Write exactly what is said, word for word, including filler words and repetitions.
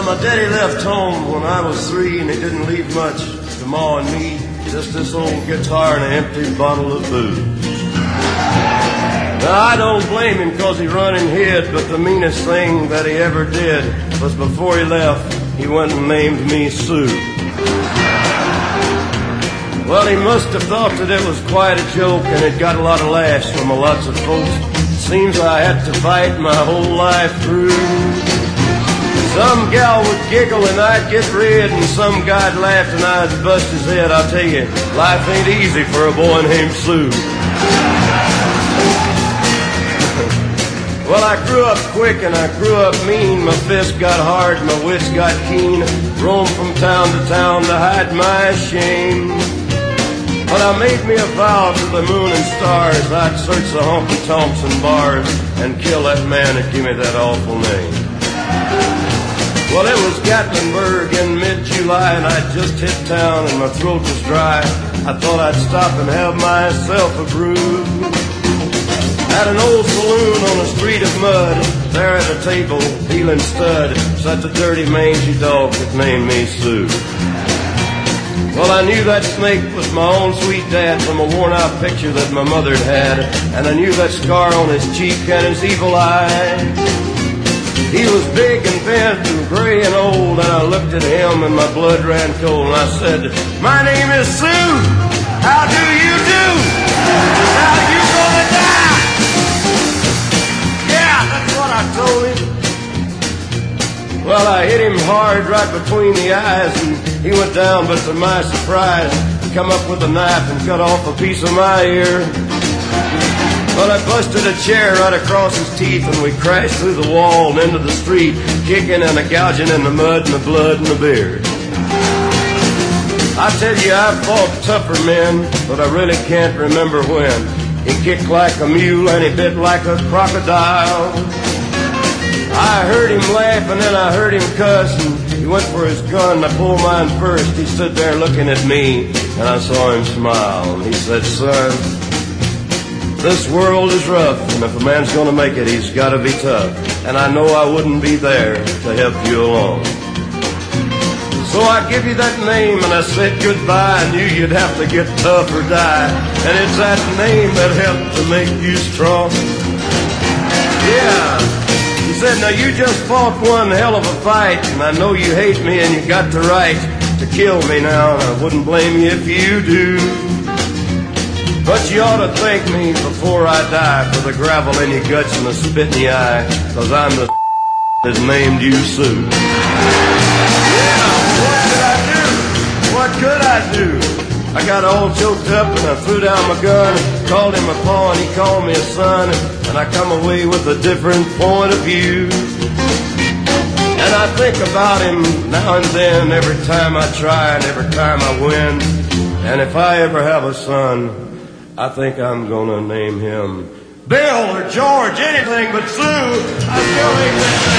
Well, my daddy left home when I was three, and he didn't leave much to Ma and me. Just this old guitar and an empty bottle of booze. Now, I don't blame him cause he run and hid, but the meanest thing that he ever did was before he left, he went and named me Sue. Well, he must have thought that it was quite a joke, and it got a lot of laughs from a lots of folks. Seems I had to fight my whole life through. Some gal would giggle and I'd get red, and some guy'd laugh and I'd bust his head. I'll tell you, life ain't easy for a boy named Sue. Well, I grew up quick and I grew up mean. My fists got hard, my wits got keen. Roamed from town to town to hide my shame. But I made me a vow to the moon and stars, I'd search the honky-tonks and bars and kill that man that gave me that awful name. Well, it was Gatlinburg in mid-July, and I'd just hit town and my throat was dry. I thought I'd stop and have myself a brew. At an old saloon on a street of mud, there at a table, dealing stud, sat the dirty, mangy dog that named me Sue. Well, I knew that snake was my own sweet dad from a worn-out picture that my mother'd had, and I knew that scar on his cheek and his evil eye. He was big and bent and gray and old, and I looked at him and my blood ran cold, and I said, "My name is Sue. How do you do? How you gonna die?" Yeah, that's what I told him. Well, I hit him hard right between the eyes, and he went down, but to my surprise, he come up with a knife and cut off a piece of my ear. Well, I busted a chair right across his teeth, and we crashed through the wall and into the street, kicking and a gouging in the mud and the blood and the beard. I tell you, I've fought tougher men, but I really can't remember when. He kicked like a mule and he bit like a crocodile. I heard him laugh and then I heard him cuss, and he went for his gun. I pulled mine first. He stood there looking at me, and I saw him smile. And he said, "Son, this world is rough, and if a man's gonna make it, he's gotta be tough. And I know I wouldn't be there to help you along. So I give you that name, and I said goodbye. I knew you'd have to get tough or die, and it's that name that helped to make you strong." Yeah. He said, "Now you just fought one hell of a fight, and I know you hate me and you got the right to kill me now, and I wouldn't blame you if you do. But you ought to thank me before I die for the gravel in your guts and the spit in your eye, cause I'm the that named you Sue." Yeah, what could I do? What could I do? I got all choked up and I threw down my gun, called him a paw and he called me a son, and I come away with a different point of view. And I think about him now and then, every time I try and every time I win. And if I ever have a son, I think I'm gonna name him Bill or George, anything but Sue. I still think that